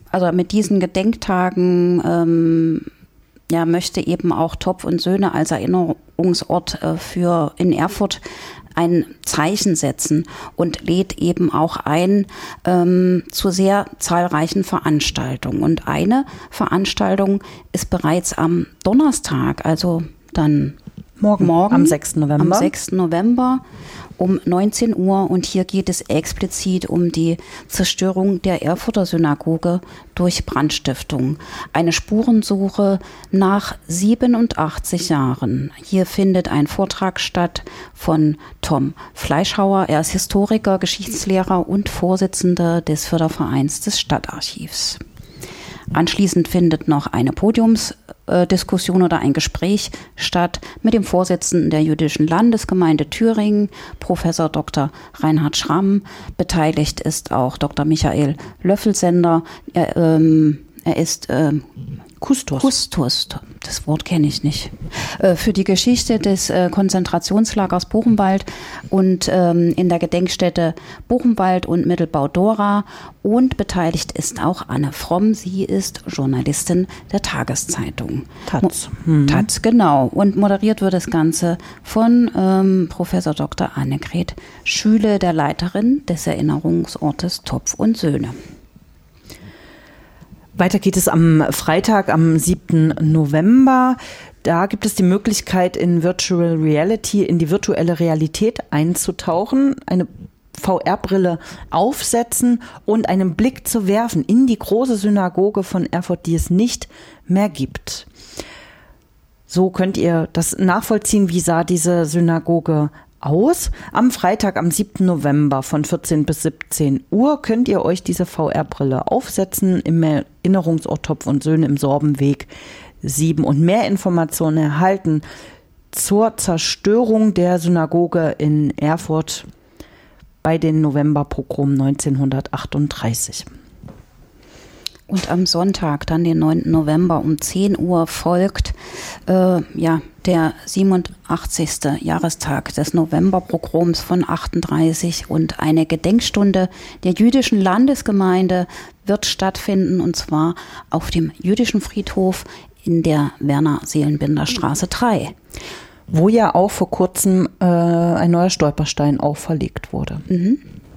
D: möchte eben auch Topf und Söhne als Erinnerungsort in Erfurt ein Zeichen setzen und lädt eben auch ein zu sehr zahlreichen Veranstaltungen. Und eine Veranstaltung ist bereits am Donnerstag, also dann morgen
F: am 6.
D: November um 19 Uhr. Und hier geht es explizit um die Zerstörung der Erfurter Synagoge durch Brandstiftung. Eine Spurensuche nach 87 Jahren. Hier findet ein Vortrag statt von Tom Fleischhauer. Er ist Historiker, Geschichtslehrer und Vorsitzender des Fördervereins des Stadtarchivs. Anschließend findet noch eine Podiumsdiskussion oder ein Gespräch statt mit dem Vorsitzenden der Jüdischen Landesgemeinde Thüringen, Professor Dr. Reinhard Schramm. Beteiligt ist auch Dr. Michael Löffelsender. Er ist Kustos, das Wort kenne ich nicht, für die Geschichte des Konzentrationslagers Buchenwald und in der Gedenkstätte Buchenwald und Mittelbau-Dora. Und beteiligt ist auch Anne Fromm. Sie ist Journalistin der Tageszeitung. Taz, genau. Und moderiert wird das Ganze von Professor Dr. Annegret Schüle, der Leiterin des Erinnerungsortes Topf und Söhne.
F: Weiter geht es am Freitag, am 7. November. Da gibt es die Möglichkeit, in Virtual Reality, in die virtuelle Realität einzutauchen, eine VR-Brille aufsetzen und einen Blick zu werfen in die große Synagoge von Erfurt, die es nicht mehr gibt. So könnt ihr das nachvollziehen, wie sah diese Synagoge aus. Am Freitag, am 7. November von 14 bis 17 Uhr könnt ihr euch diese VR-Brille aufsetzen im Erinnerungsort Topf und Söhne im Sorbenweg 7 und mehr Informationen erhalten zur Zerstörung der Synagoge in Erfurt bei den Novemberpogromen 1938.
D: Und am Sonntag, dann den 9. November um 10 Uhr folgt der 87. Jahrestag des Novemberpogroms von 38 und eine Gedenkstunde der jüdischen Landesgemeinde wird stattfinden, und zwar auf dem jüdischen Friedhof in der Werner-Seelenbinder-Straße 3.
F: Wo ja auch vor kurzem ein neuer Stolperstein auch verlegt wurde. Mhm.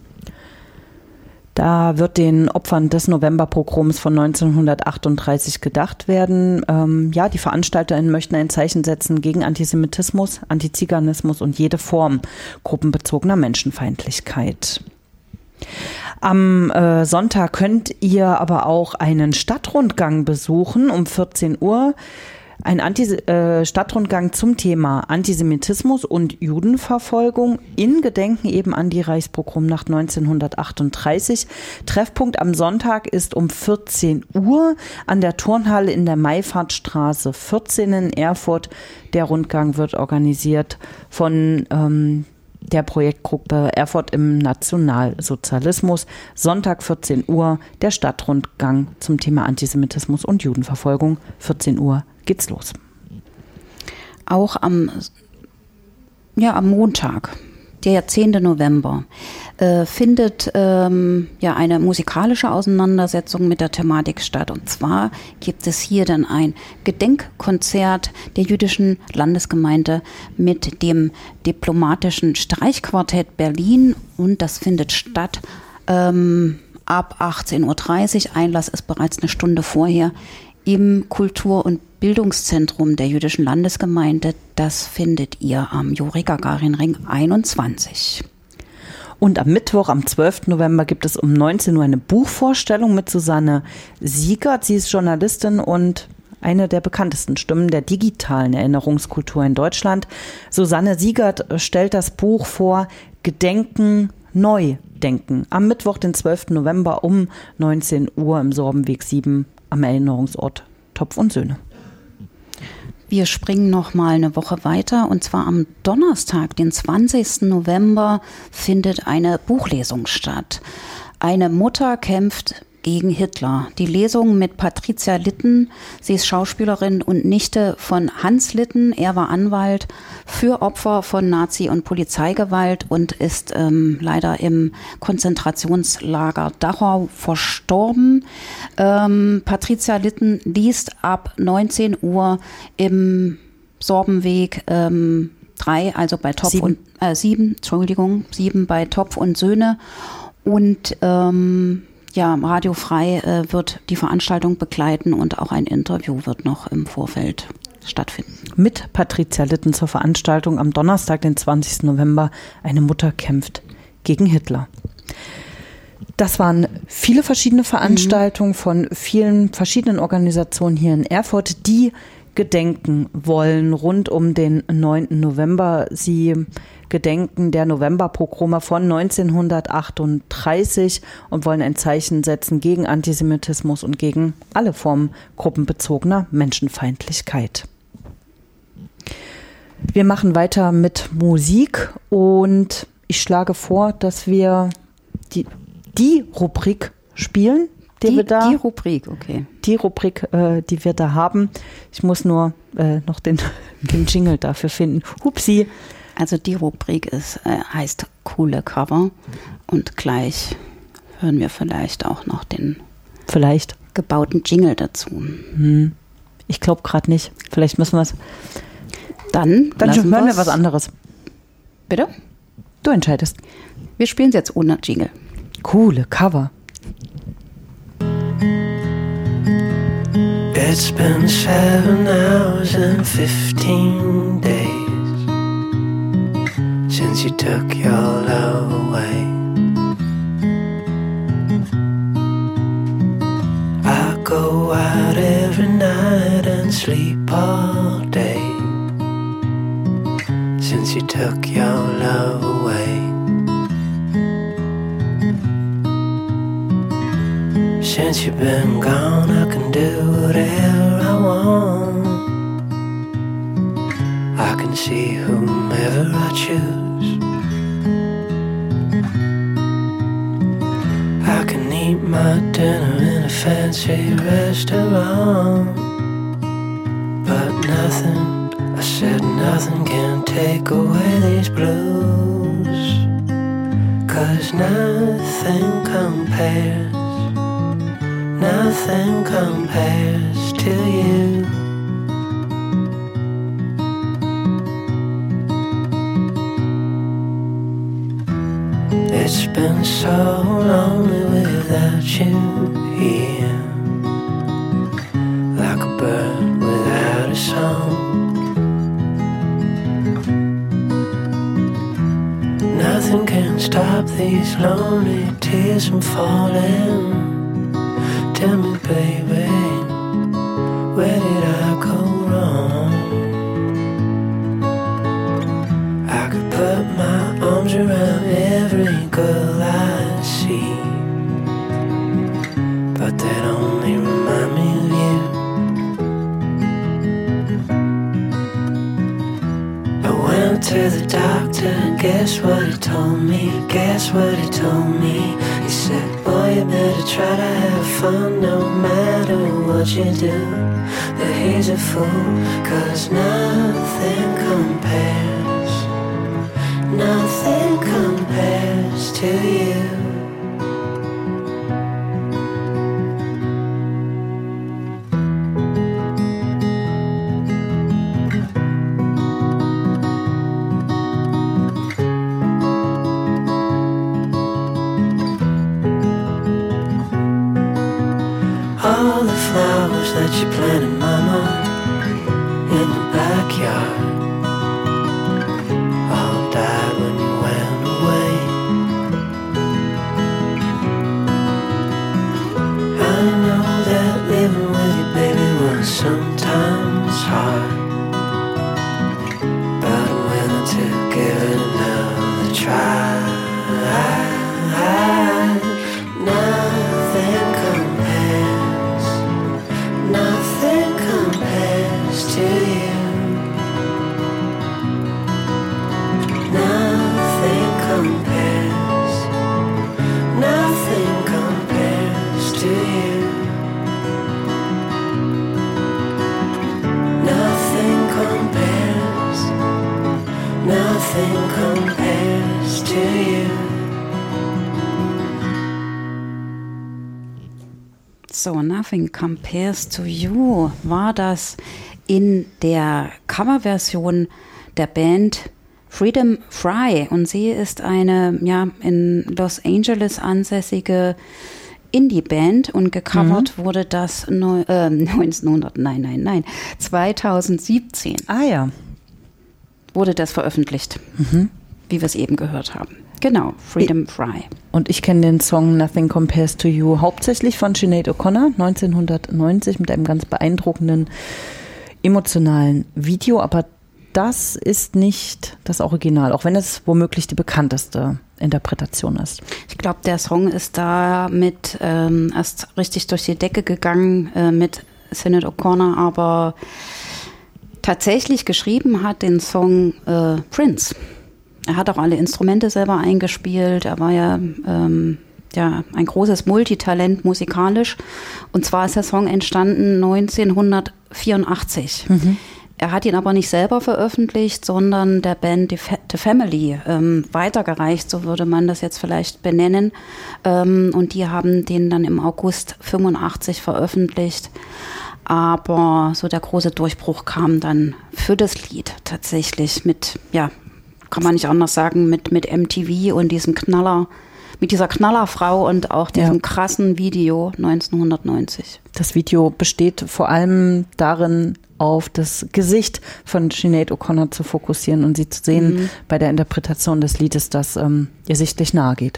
F: Da wird den Opfern des Novemberpogroms von 1938 gedacht werden. Die VeranstalterInnen möchten ein Zeichen setzen gegen Antisemitismus, Antiziganismus und jede Form gruppenbezogener Menschenfeindlichkeit. Am Sonntag könnt ihr aber auch einen Stadtrundgang besuchen um 14 Uhr. Ein Stadtrundgang zum Thema Antisemitismus und Judenverfolgung in Gedenken eben an die Reichspogromnacht 1938. Treffpunkt am Sonntag ist um 14 Uhr an der Turnhalle in der Maifahrtstraße 14 in Erfurt. Der Rundgang wird organisiert von der Projektgruppe Erfurt im Nationalsozialismus. Sonntag 14 Uhr der Stadtrundgang zum Thema Antisemitismus und Judenverfolgung. 14 Uhr geht's los.
D: Auch am Montag, der 10. November, findet eine musikalische Auseinandersetzung mit der Thematik statt. Und zwar gibt es hier dann ein Gedenkkonzert der jüdischen Landesgemeinde mit dem Diplomatischen Streichquartett Berlin. Und das findet statt ab 18.30 Uhr. Einlass ist bereits eine Stunde vorher im Kultur- und Bildungszentrum der Jüdischen Landesgemeinde. Das findet ihr am Juri-Gagarin-Ring 21.
F: Und am Mittwoch, am 12. November, gibt es um 19 Uhr eine Buchvorstellung mit Susanne Siegert. Sie ist Journalistin und eine der bekanntesten Stimmen der digitalen Erinnerungskultur in Deutschland. Susanne Siegert stellt das Buch vor, Gedenken, Neu-Denken. Am Mittwoch, den 12. November um 19 Uhr im Sorbenweg 7 am Erinnerungsort Topf und Söhne.
D: Wir springen noch mal eine Woche weiter und zwar am Donnerstag, den 20. November, findet eine Buchlesung statt. Eine Mutter kämpft gegen Hitler. Die Lesung mit Patricia Litten, sie ist Schauspielerin und Nichte von Hans Litten. Er war Anwalt für Opfer von Nazi- und Polizeigewalt und ist leider im Konzentrationslager Dachau verstorben. Patricia Litten liest ab 19 Uhr im Sorbenweg 3, also bei Topf
F: 7.
D: und 7 bei Topf und Söhne. Und Radio Frei wird die Veranstaltung begleiten und auch ein Interview wird noch im Vorfeld stattfinden.
F: Mit Patricia Litten zur Veranstaltung am Donnerstag, den 20. November, eine Mutter kämpft gegen Hitler. Das waren viele verschiedene Veranstaltungen von vielen verschiedenen Organisationen hier in Erfurt, die gedenken wollen rund um den 9. November. Sie gedenken der Novemberpogrome von 1938 und wollen ein Zeichen setzen gegen Antisemitismus und gegen alle Formen gruppenbezogener Menschenfeindlichkeit. Wir machen weiter mit Musik und ich schlage vor, dass wir die Rubrik spielen. Die Rubrik, die wir da haben. Ich muss nur noch den Jingle dafür finden. Hupsi.
D: Also die Rubrik heißt Coole Cover und gleich hören wir vielleicht auch noch den gebauten Jingle dazu.
F: Ich glaube gerade nicht. Vielleicht müssen wir es.
D: Dann
F: hören wir was anderes.
D: Bitte?
F: Du entscheidest.
D: Wir spielen es jetzt ohne Jingle.
F: Coole Cover.
K: It's been 7 hours and 15 days since you took your love away. I go out every night and sleep all day since you took your love away. Since you've been gone, I can do whatever I want. I can see whomever I choose. I can eat my dinner in a fancy restaurant. But nothing, I said nothing can take away these blues. 'Cause nothing compares. Nothing compares to you. It's been so lonely without you here, like a bird without a song. Nothing can stop these lonely tears from falling. Tell me, baby, where did I go wrong? I could put my arms around every girl I see, but that only remind me of you. I went to the doctor, guess what he told me? Guess what he told me? He said, boy, you better try to have fun no matter what you do. That he's a fool, 'cause nothing compares. Nothing compares to you. All the flowers that you planted give it another try. Nothing compares to you. Nothing compares to you. Nothing compares to you.
D: So, Nothing Compares to You war das in der Coverversion der Band Freedom Fry. Und sie ist eine in Los Angeles ansässige Indie-Band und gecovert wurde das 2017.
F: Ah ja.
D: Wurde das veröffentlicht, wie wir es eben gehört haben. Genau, Freedom Fry.
F: Und ich kenne den Song Nothing Compares to You hauptsächlich von Sinead O'Connor, 1990, mit einem ganz beeindruckenden emotionalen Video. Aber das ist nicht das Original, auch wenn es womöglich die bekannteste Interpretation ist.
D: Ich glaube, der Song ist da mit erst richtig durch die Decke gegangen mit Sinead O'Connor, aber tatsächlich geschrieben hat den Song Prince. Er hat auch alle Instrumente selber eingespielt. Er war ja ein großes Multitalent musikalisch. Und zwar ist der Song entstanden 1984. Er hat ihn aber nicht selber veröffentlicht, sondern der Band The Family weitergereicht, so würde man das jetzt vielleicht benennen. Und die haben den dann im August 85 veröffentlicht. Aber so der große Durchbruch kam dann für das Lied tatsächlich mit, kann man nicht anders sagen, mit MTV und diesem Knaller, mit dieser Knallerfrau und auch diesem krassen Video 1990.
F: Das Video besteht vor allem darin, auf das Gesicht von Sinead O'Connor zu fokussieren und sie zu sehen bei der Interpretation des Liedes, das ihr sichtlich nahe geht.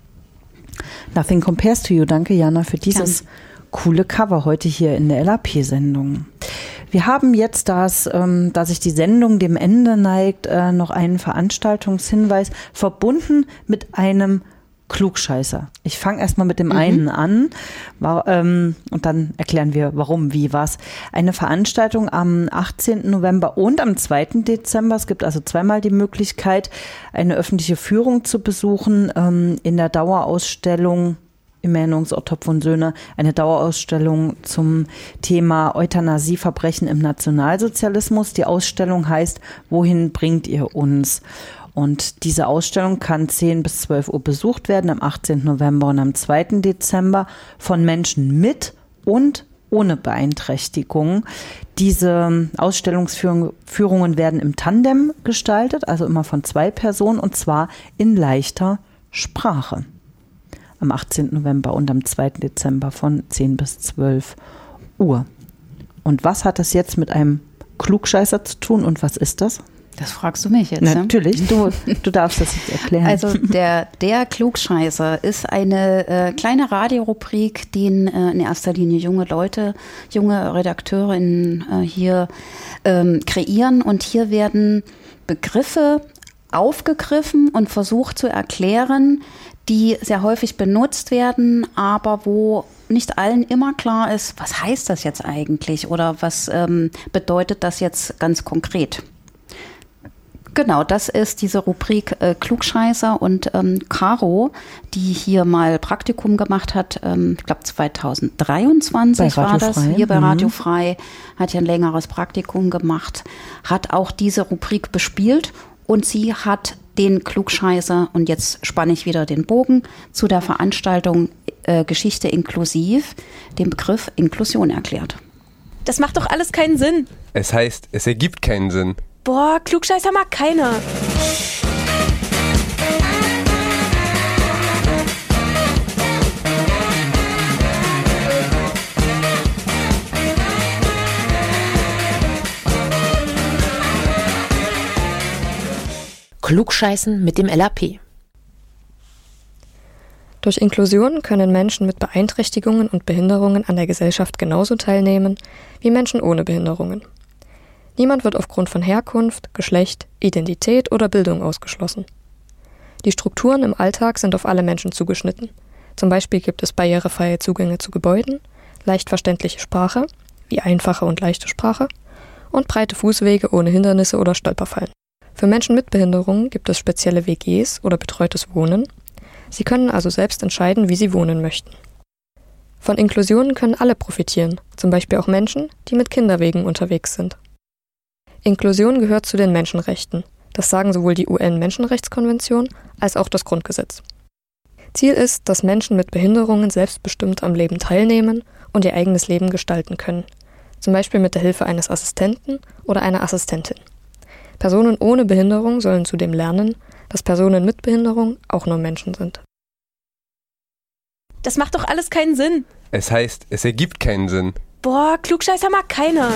F: Nothing Compares to You. Danke, Jana, für dieses coole Cover heute hier in der LAP-Sendung. Wir haben jetzt da sich die Sendung dem Ende neigt, noch einen Veranstaltungshinweis verbunden mit einem Klugscheißer. Ich fange erstmal mit dem einen an und dann erklären wir, warum, wie, was. Eine Veranstaltung am 18. November und am 2. Dezember. Es gibt also zweimal die Möglichkeit, eine öffentliche Führung zu besuchen in der Dauerausstellung im Erinnerungsort Topf und Söhne, eine Dauerausstellung zum Thema Euthanasie, Verbrechen im Nationalsozialismus. Die Ausstellung heißt Wohin bringt ihr uns? Und diese Ausstellung kann 10 bis 12 Uhr besucht werden am 18. November und am 2. Dezember von Menschen mit und ohne Beeinträchtigung. Diese Ausstellungsführungen werden im Tandem gestaltet, also immer von 2 Personen und zwar in leichter Sprache. Am 18. November und am 2. Dezember von 10 bis 12 Uhr. Und was hat das jetzt mit einem Klugscheißer zu tun und was ist das?
D: Das fragst du mich jetzt.
F: Natürlich, du darfst das jetzt erklären.
D: Also der Klugscheißer ist eine kleine Radiorubrik, die in erster Linie junge Redakteure hier kreieren. Und hier werden Begriffe aufgegriffen und versucht zu erklären, die sehr häufig benutzt werden, aber wo nicht allen immer klar ist, was heißt das jetzt eigentlich oder was bedeutet das jetzt ganz konkret. Genau, das ist diese Rubrik Klugscheißer und Caro, die hier mal Praktikum gemacht hat, ich glaube 2023 war das, hier bei Radio Frei, hat ja ein längeres Praktikum gemacht, hat auch diese Rubrik bespielt und sie hat den Klugscheißer, und jetzt spanne ich wieder den Bogen, zu der Veranstaltung Geschichte inklusiv, den Begriff Inklusion erklärt.
L: Das macht doch alles keinen Sinn.
M: Es heißt, es ergibt keinen Sinn.
L: Boah, Klugscheißer mag keiner.
N: Klugscheißen mit dem LAP.
C: Durch Inklusion können Menschen mit Beeinträchtigungen und Behinderungen an der Gesellschaft genauso teilnehmen wie Menschen ohne Behinderungen. Niemand wird aufgrund von Herkunft, Geschlecht, Identität oder Bildung ausgeschlossen. Die Strukturen im Alltag sind auf alle Menschen zugeschnitten. Zum Beispiel gibt es barrierefreie Zugänge zu Gebäuden, leicht verständliche Sprache, wie einfache und leichte Sprache, und breite Fußwege ohne Hindernisse oder Stolperfallen. Für Menschen mit Behinderungen gibt es spezielle WGs oder betreutes Wohnen. Sie können also selbst entscheiden, wie sie wohnen möchten. Von Inklusion können alle profitieren, zum Beispiel auch Menschen, die mit Kinderwegen unterwegs sind. Inklusion gehört zu den Menschenrechten. Das sagen sowohl die UN-Menschenrechtskonvention als auch das Grundgesetz. Ziel ist, dass Menschen mit Behinderungen selbstbestimmt am Leben teilnehmen und ihr eigenes Leben gestalten können, zum Beispiel mit der Hilfe eines Assistenten oder einer Assistentin. Personen ohne Behinderung sollen zudem lernen, dass Personen mit Behinderung auch nur Menschen sind.
L: Das macht doch alles keinen Sinn.
M: Es heißt, es ergibt keinen Sinn.
L: Boah, Klugscheißer mag keiner.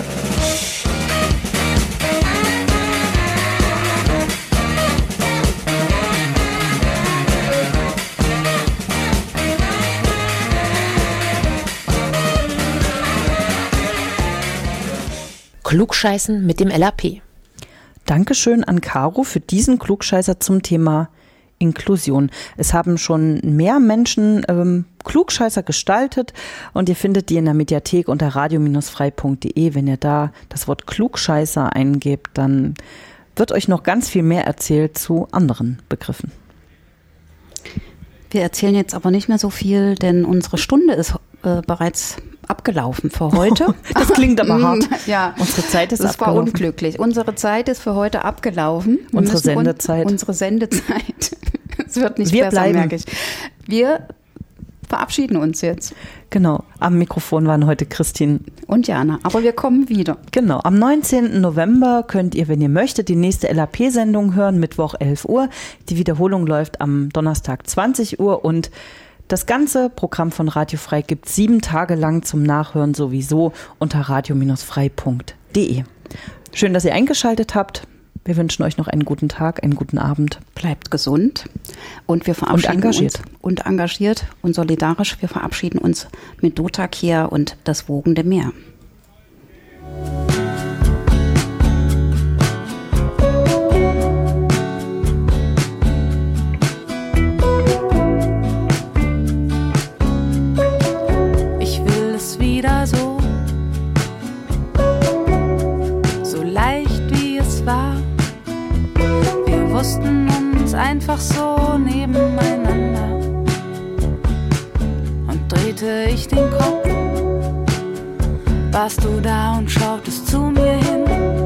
N: Klugscheißen mit dem LAP.
F: Dankeschön an Caro für diesen Klugscheißer zum Thema Inklusion. Es haben schon mehr Menschen Klugscheißer gestaltet und ihr findet die in der Mediathek unter radio-frei.de. Wenn ihr da das Wort Klugscheißer eingebt, dann wird euch noch ganz viel mehr erzählt zu anderen Begriffen.
D: Wir erzählen jetzt aber nicht mehr so viel, denn unsere Stunde ist bereits abgelaufen für heute.
F: Das klingt aber hart.
D: Ja,
F: unsere Zeit ist
D: das
F: abgelaufen.
D: Das war unglücklich. Unsere Zeit ist für heute abgelaufen.
F: Unsere Sendezeit.
D: Unsere Sendezeit. Es wird nicht
F: Wir
D: besser,
F: bleiben.
D: merke ich. Wir verabschieden uns jetzt.
F: Genau. Am Mikrofon waren heute Christine
D: und Jana. Aber wir kommen wieder.
F: Genau. Am 19. November könnt ihr, wenn ihr möchtet, die nächste LAP-Sendung hören, Mittwoch 11 Uhr. Die Wiederholung läuft am Donnerstag 20 Uhr und das ganze Programm von Radio Frei gibt 7 Tage lang zum Nachhören sowieso unter radio-frei.de. Schön, dass ihr eingeschaltet habt. Wir wünschen euch noch einen guten Tag, einen guten Abend.
D: Bleibt gesund und wir verabschieden uns und engagiert und solidarisch. Wir verabschieden uns mit Dota Kehr und das wogende Meer.
J: Wussten uns einfach so nebeneinander und drehte ich den Kopf, warst du da und schautest zu mir hin.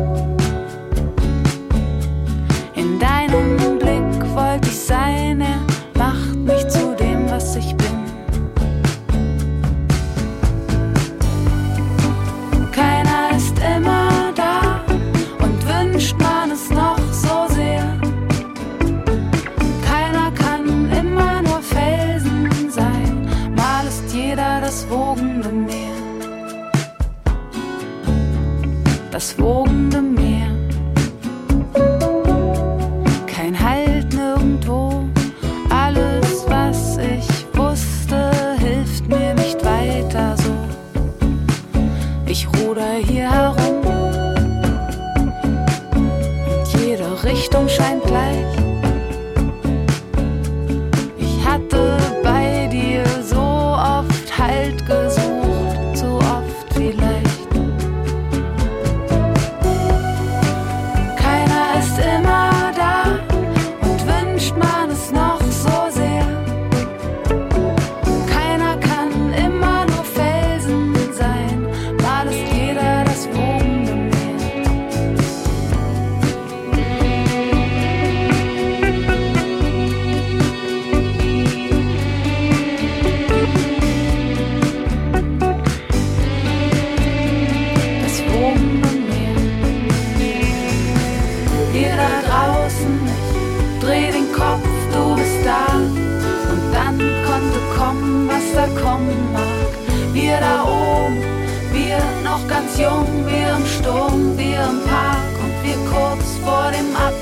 J: In deinem Blick wollte ich sein, er macht mich zu dem, was ich bin. Keiner ist immer da und wünscht man es noch so sehr. Das wogende Meer, das wogende Meer. Kein Halt nirgendwo, alles, was ich wusste, hilft mir nicht weiter so. Ich ruder hier herum und jede Richtung scheint gleich. Ich hatte bei dir so oft Halt gesucht, zu oft vielleicht. Keiner ist immer da und wünscht man es noch so sehr. Keiner kann immer nur Felsen sein, mal ist jeder das wogende Meer. Kommen mag. Wir da oben, wir noch ganz jung, wir im Sturm, wir im Park und wir kurz vor dem Abgrund.